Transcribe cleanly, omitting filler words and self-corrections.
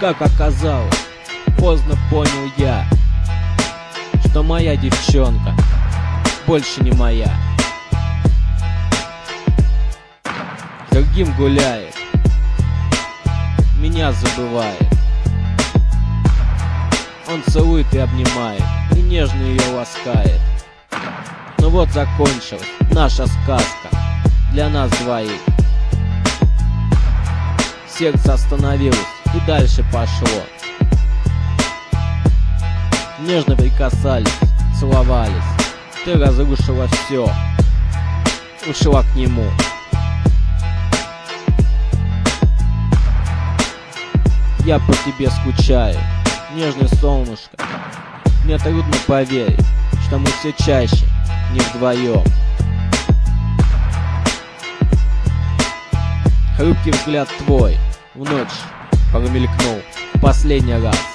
Как оказалось, поздно понял я, что моя девчонка больше не моя. С другим гуляет, меня забывает. Он целует и обнимает, и нежно ее ласкает. Ну вот закончилась наша сказка для нас двоих. Сердце остановилось и дальше пошло. Нежно прикасались, целовались. Ты разрушила все, ушла к нему. Я по тебе скучаю, нежное солнышко. Мне трудно поверить, что мы все чаще не вдвоем. Хрупкий взгляд твой в ночь промелькнул в последний раз.